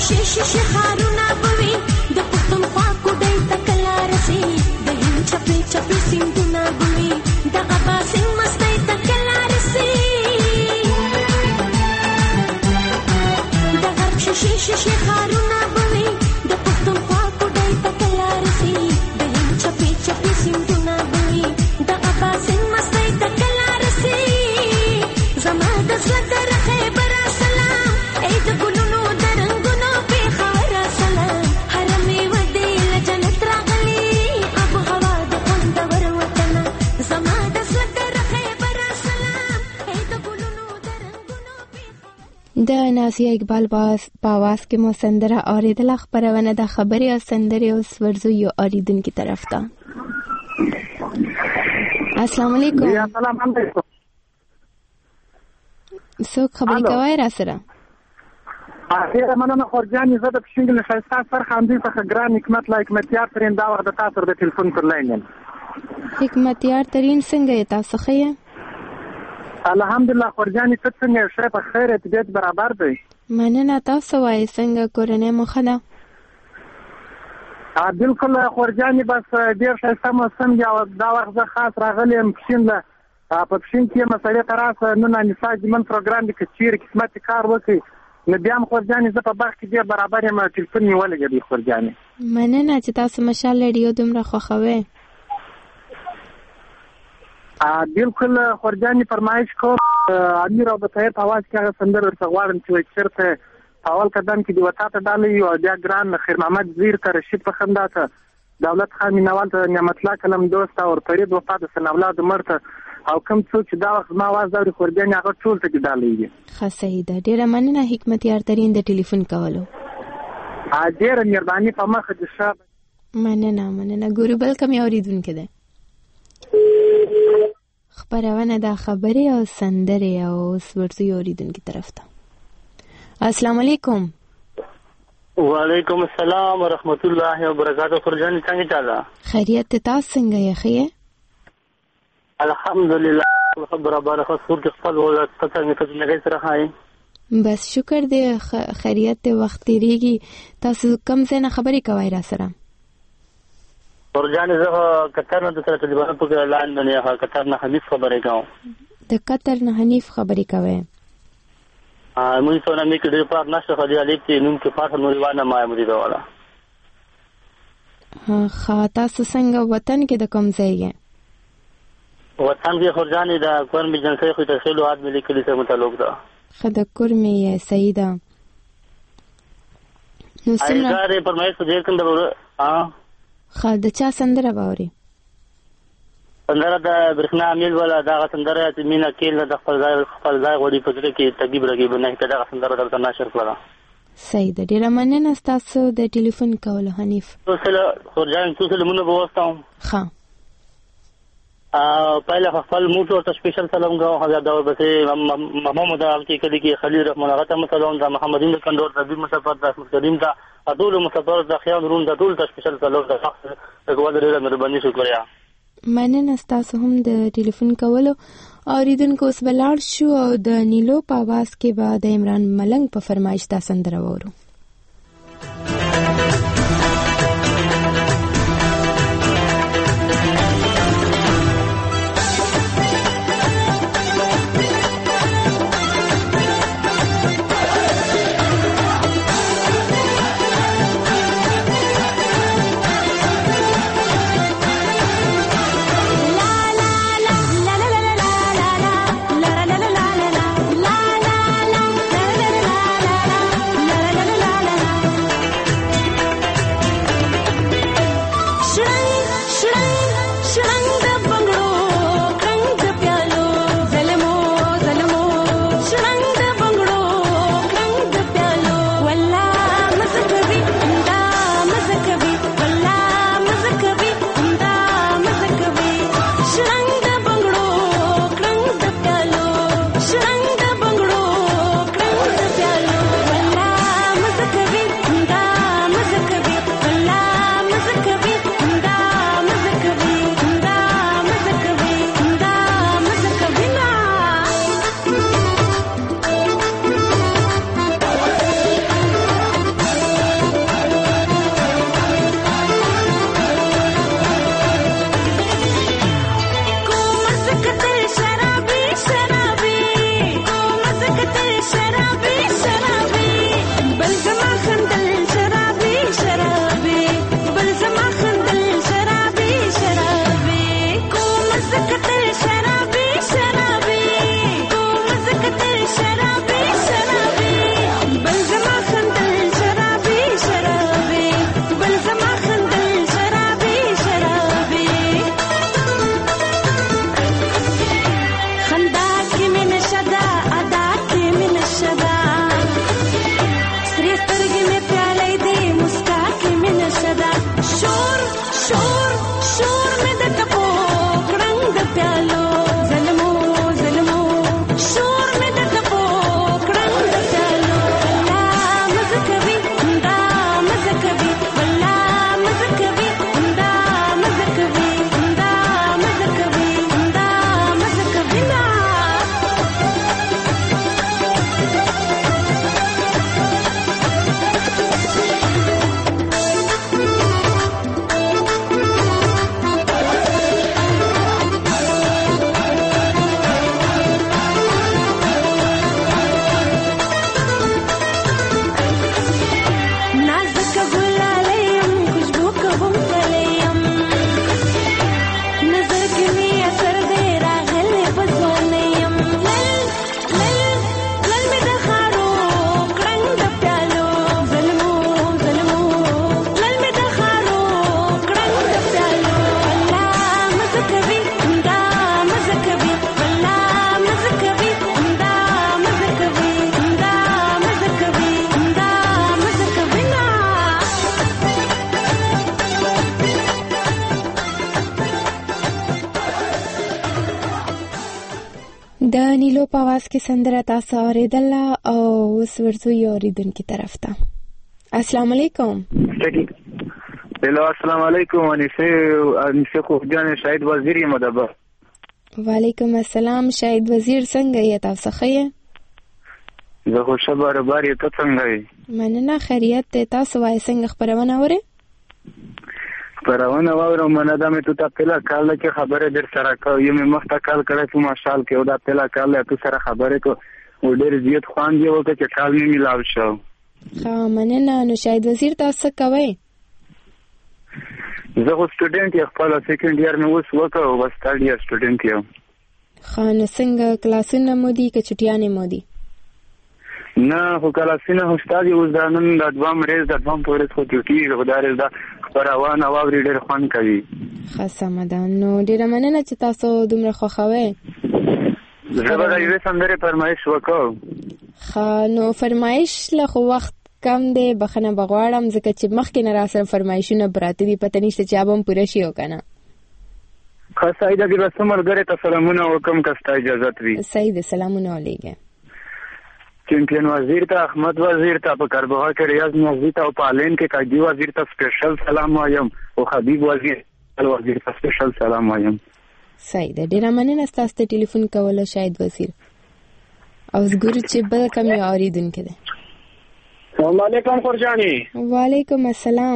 شیشه شیشه خارونه بوي د پښتونخوا کوډۍ تکلا رسي د هند چپی چپی سیندونه بوي د اباسین مستۍ تکلا رسي د غرب شیشه شیشه خارونه بوي د پښتونخوا کوډۍ تکلا رسي د هند چپی چپی سیندونه بوي د اباسین مستۍ تکلا رسي زما د زړه خیبر سلام اې د ګلونو درنګونو په خبر سلام حرمي ودی له جنت راغلي اب هوا د خوندور وطن زما د زړه خیبر سلام اې د ګلونو درنګونو د نازیه اقبال باز پاواز کې مو سندره اوریدل خبرونه د خبري او سندري او ورزو یو اوریدونکو طرف ته السلام علیکم یا سلام علیکم څوک خبرې کوي را سره ډیره مننه خورجانې زه د پښینګ له ښایسته سرخاندي څخه ګران حکمت لا حکمتیار ترین دا وخت د تاسو د ټلیفون پر لاین یم حکمتیار ترین څنګه یې تاسو ښه یې الحمدلله خورجانې ته څنګه یې ښه په خیر طبیعت برابر دی مننه تاسو وایئ څنګه کورنۍ مو ښه ده بالکل خورجانې بس ډېر ښایسته موسم یا دا وخت زه خاص راغلی یم پښین له په پښین کې مسئلې ته راسه نن انیسا جمن پروګرام دی که چیرې قسمت کار وکړي نو بیا هم خورجانې زه په باغ کې ډېر برابر یم ټلیفون مې ولګېدی خورجانې مننه چې تاسو مشال ریډیو دومره خوښوئ بالکل خورجانې فرمایش کوم امیر او د طاهر په اواز کې هغه سندره ورته غواړم چې وایي چېرته په اول قدم کې د وطا ته ډالۍ او بیا ګران خیر محمد زیر ته رشید په خندا ته دولت خان مینوال ته نعمت الله کلم دوست او فرید وفا د سن اولاد عمر ته او کوم څوک چې دا وخت ما आवाज اوري خورجانې هغه ټول ته ډالۍ دي ښه صحیح ده ډېره مننه حکمتیار ترین د ټلیفون کولو ډېره مهرباني په مخه دې ښه مننه مننه ګورو بل کوم اوریدونکی دی خبرونه د خبرې او سندرې او ورزو اوریدونکو طرف ته السلام علیکم وعلیکم السلام ورحمت الله وبرکاتہ خورجانې څنګه چاله خیریت تاسو څنګه یې ښه الحمدلله خبره بارخه سور کې خپل ولادت څنګه ته نه سره هاي بس شکر دې خیریت ته وخت تیریږي تاسو کم څه نه خبرې کوي را سره خورجانې زه قطر نه د سره تجربه په اعلان باندې ها قطر نه حنیف خبرې کوم د قطر نه حنیف خبرې کوي ا موږ څو نه میکړې په نشه خالي علي ته نوم کې پاتې نوریوانه ما مې دا والا ها تاسو څنګه وطن کې د کوم ځای یې وطن کې خورجانې دا کور می جنسي خو ته خلو آدمي لیکلي سره متعلق ده خدای کور می سیدا نو څنګه ایګاره پرمایس دې کنده ها خالد چا سندره باوري سندره د برخنا امیل ولا دا سندره چې مینا کېل د خپل ځای خپل ځای غوړي په دې کې تګیب راګي بنه ته دا سندره درته نشر کړه صحیح ده ډیره مننه تاسو د ټلیفون کول حنیف تاسو خورجان تاسو له مونږ ووستم ها ا پہله خپل موټر ته سپیشل سلام غو حضرت داور بس محمد عبدی کدی کی خلیل رحمان الله تعالی سلام د محمدین کندور د مسافر د کریم دا ټول مسافر د خیال رون د ټول سپیشل سلام د غوډه ډیره مهرباني شکریا مننه تاسو هم د ټلیفون کولو اوریدونکو اوس بلاړ شو او د نیلو په आवाज کې بعد عمران ملنګ په فرمایش دا سندره وورو la la la la د نیلو په आवाज کې سندره تاسو اوریدله او اوس ورځو یو اوریدونکي طرف ته. السلام علیکم. هلو السلام علیکم. انیسه انیسه خوجان شاهد وزیر یم دبا. وعلیکم السلام شاهد وزیر څنګه یې تاسو ښه یې؟ زه خو ښه برابر یم ته څنګه یې؟ مننه خیریت دی. تاسو وایئ څنګه خپرونه اورئ؟ خپرونه واورم منه دا مې تو ته پهله کال کې خبره در سره کوم یو مې مخته کال کړی په ماشال کې او دا پهله کال تو سره خبره کو او ډېر زیات خوان دی وکړه چې کال مې ملاو شو. ها مننه. نو شاهد وزیر تاسو کوئ؟ زه خو سټوډنټ یم خپل سیکنډ ایئر مې اوس وکړ او بس تھرډ ایئر سټوډنټ یم. ښه نو څنګه کلاسونه مو دي که چټیانې مو دي؟ نه خو کلاسونه خو شته دي اوس دا نن د دوام ریز د دوام په ورځ خو ډیوټي خو دا ریز دا خپروانه واوري ډېر خوند کوي. ښه سمه ده. نو ډېره مننه چې تاسو دومره خوښوئ. زه به د یوې سندرې فرمایش وکړم. ښه نو فرمایش له خو وخت کم دی بخښنه به غواړم ځکه چې مخکې نه راسره فرمایشونه پراته دي پته نشته چې هغه هم پوره شي او که نه. ښه صحیح ده. بېرته ملګرې ته سلامونه وکړم که ستا اجازت وي. صحیح ده سلامونه ولیږه. چمپیون وزیر ته احمد وزیر ته په کربوها کې ریاض نیازي ته او په الین کې قاضي وزیر ته سپیشل سلام وایم او حبیب وزیر وزیر ته سپیشل سلام وایم. صحیح ده. ډېره مننه ستاسو ته ټلیفون کوله شاهد وزیر. او زګورو چې بل کم یو اورېدونکی دی. السلام علیکم خورجانې. وعلیکم السلام.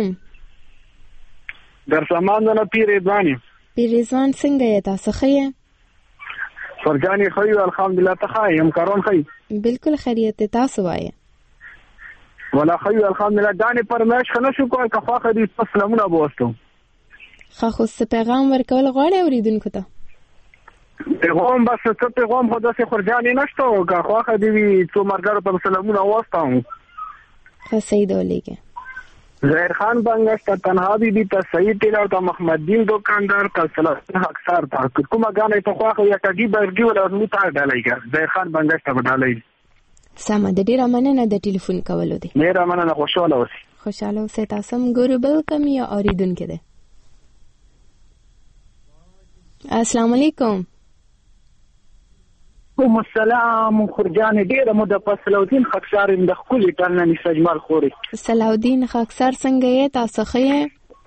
در سامان نه پیر رضوان. پیر رضوان څنګه یې تاسو ښه یې؟ خورجانې ښه یو الحمدلله. ته ښه یې؟ همکاران ښه یې؟ بالکل خیریت دی. تاسو وایه. ولا ښه یو الحمدلله. دانې فرمایش ښه نه شو کولی که خوښه دي څه سلامونه به وستو. ښه خو څه پیغام ورکول غواړئ اورېدونکو ته؟ پیغام بس څه پیغام خو داسې خورجانې نشته که خوښه دي وي څو ملګرو ته به سلامونه واستوم. ښه صحیح ده ولیږه. ظاهر خان بنگش ته تنها بیبي ته سعید ټیلر ته محمد دین دکاندار ته سلطان حقسار ته کومه ګانې ته خواښه یا کږي برګي ولا نو ته ډالۍ کړه ظاهر خان بنگش ته ډالۍ. سمه ده. ډېره مننه د ټلیفون کولو دی. ډېره مننه. خوشحاله اوسئ. خوشحاله اوسئ. تاسو هم ګورو بل کم یا اورېدونکی دی. السلام علیکم. کوم السلام خورجانې. ډېره موده په صلاحالدین خاکسار یم د ښکلي ټرننې سجمال خورې. صلاحالدین خاکسار څنګه یې تاسو ښه یې؟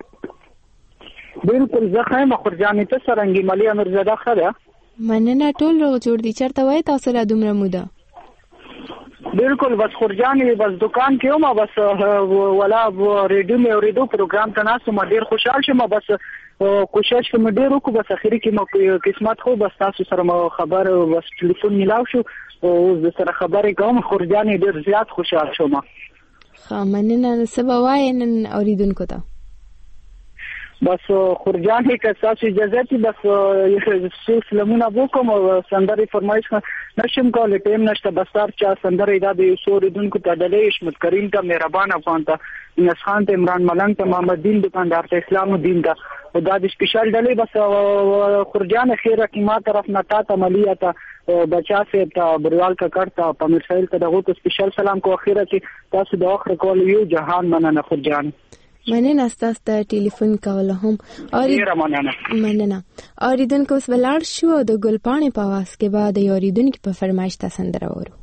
بالکل زه ښه یم خورجانې. ته څرنګې ملي امیرزاده ښه ده؟ مننه ټول روغ جوړ دي. چېرته وایې تاسو لا دومره موده؟ بالکل بس خورجانې بس دکان کې یم بس ولا ریډیو مې اورېدو پروګرام ته ناست یم ډېر خوشحال شم بس کوشش کوم ډېر وکړو بس اخري کې مو قسمت خو بس تاسو سره مو خبر بس ټلیفون میلاو شو او زه سره خبرې کوم خورجانې ډېر زیات خوشحال شوم. ښه مننه. څه به وایې نن اورېدونکو ته؟ بس خورجانې که ستاسو اجازه وي بس څو فلمونه به وکړم او سندرې فرمایش نشم کولی ټایم نشته. بس هر چا سندرې دا د یو څو اورېدونکو ته ډالۍ عصمت کریم ته مهربان افغان ته انس خان ته عمران ملنګ ته محمد دین دکاندار ته اسلام الدین ته دا د سپیشل ډالۍ بس خورجانې خیره کې ما طرف نه تا ته ملیه ته بچا صاحب ته بریال ککړ ته پامیر سهیل ته دغو ته سپیشل سلام کو اخره کې تاسو د اخر کول یو جهان مننه خورجانې. مننه ستاسو ته ټلیفون کوله هم ډېره مننه. مننه. اورېدونکو اوس به لاړ شو او د ګلپاڼې په آواز کې به د یو اورېدونکي په فرمایش ته سندره اورو.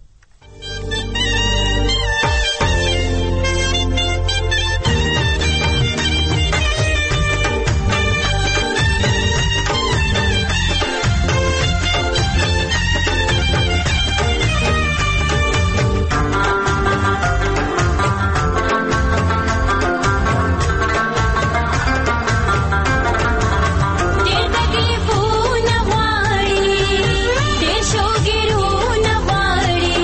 تکلیفونه غواړي ډېر شوګیرونه غواړي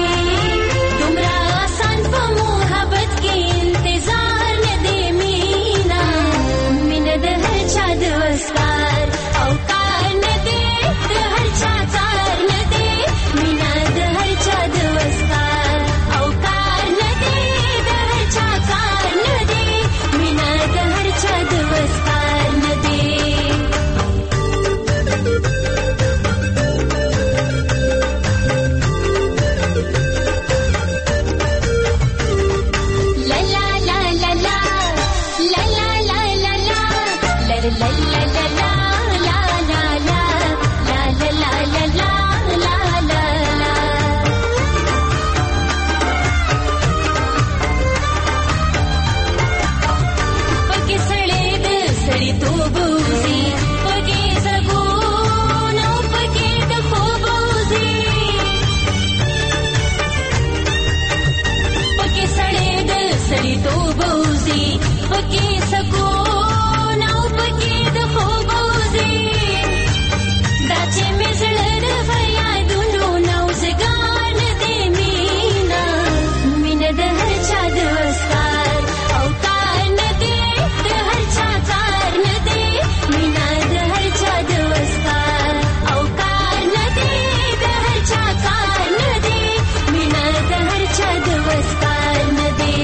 دا چې مې زړه د فریادونو نوزګان دې مینا مینه د هر چا د وسکار او کار نه دی د هر چا کار نه دی مینا د هر چا د وسکار او کار نه دی د هر چا کار نه دی مینا د هر چا د وسکار نه دی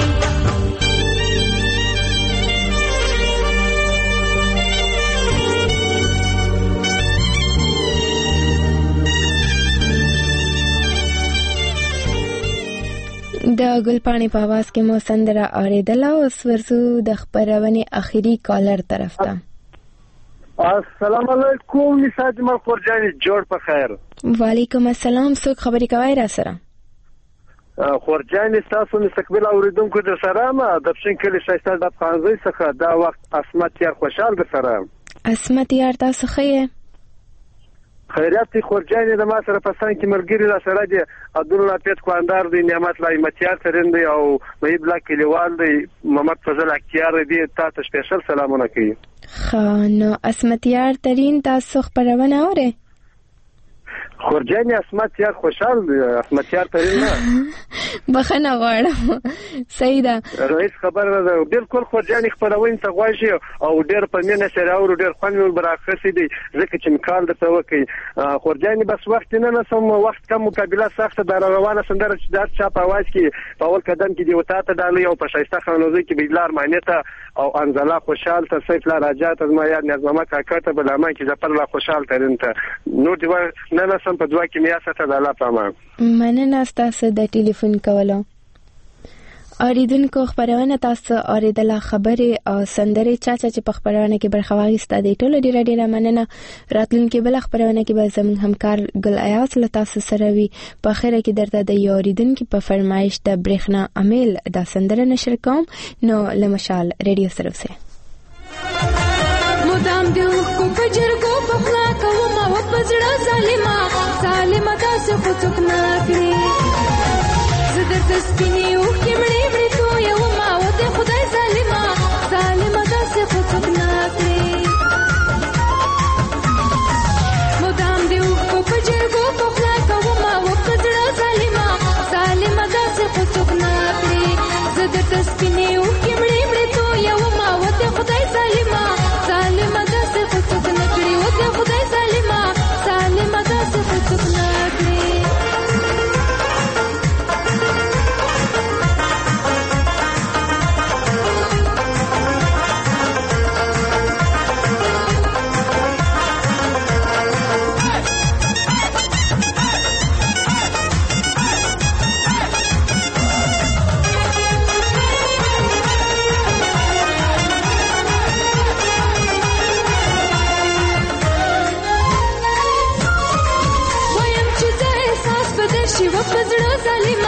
د ګلپاڼې په आवाज کې مو سندره اورېدله. اوس ورځو د خبرونې اخیری کالر طرف ته. السلام علیکم نساء جمال خورجاني جوړ په خیر. وعلیکم السلام. څوک خبرې کوي را سره؟ خورجاني تاسو مستقبل اوریدونکو در سره ما د پښین کلی شایسته د خانزي څخه دا وخت اسمت یار خوشحال در سره. اسمت یار تاسو خیر؟ خیرات خورجاني د ما سره په سان کې ملګری را سره دي عبدالله پیت خواندار دی نعمت لای متیار ترند دی او مې بلا کلیوال دی محمد فضل اختیار دی تاسو سپیشل سلامونه کوي. خانو اسمت یار ترين تاسو خبرونه اوره خورجاني اسمت یار خوشحال دی اسمت یار ترين نه بخنه غواړم صحیح ده رئیس خبر ده بالکل خورجاني خبرونه ته غواړي او ډېر په مینه سره او ډېر خوند براخصي دي ځکه چې مکال د توکي خورجاني بس وخت نه نسم وخت کم مقابله سخت د روانه سندره چې د چا په واځ کې په اول قدم کې دی وتا ته ډالې او په شایسته خانوزي کې بلار معنیته او انزلا خوشحال ته سیف لا راجات از ما یاد نظمه کاکا ته بلمان کې ظفر لا خوشحال ترين ته نو دی نه نسم په دوا کې میا سره د الله پامان مننه تاسو د ټلیفون کولو. اوریدونکو خبرونه تاسو اوریدله خبره او سندره چا چې په خبرونه کې برخه واخیسته د ټولو ډیره ډیره مننه. راتلونکي بل خبرونه کې به زموږ همکار ګل ایاز له تاسو سره وي. په اخره کې درته د اوریدونکو په فرمایش د برېښنا امیل د سندره نشر کوم نو لمشال ریډیو سره وسه مدام دیو کو پجرګو په خلا کوم او پزړه ظالما ظالما تاسو خو څوک نه کړی زدر تسپینی او کمړې مړې تو یو ما او ته خدای ظالما ظالما تاسو خو څوک نه کړی مدام دیو کو پجرګو په خلا کوم او پزړه ظالما ظالما تاسو خو څوک نه کړی زدر تسپینی او کمړې مړې تو یو ما او ته خدای ظالما ظالما تاسو خو څوک نه کړی او ته خدای ظالما ظالما تاسو خو څوک نه کړی ویم چې زه احساس بدل شي و په زړه ظالما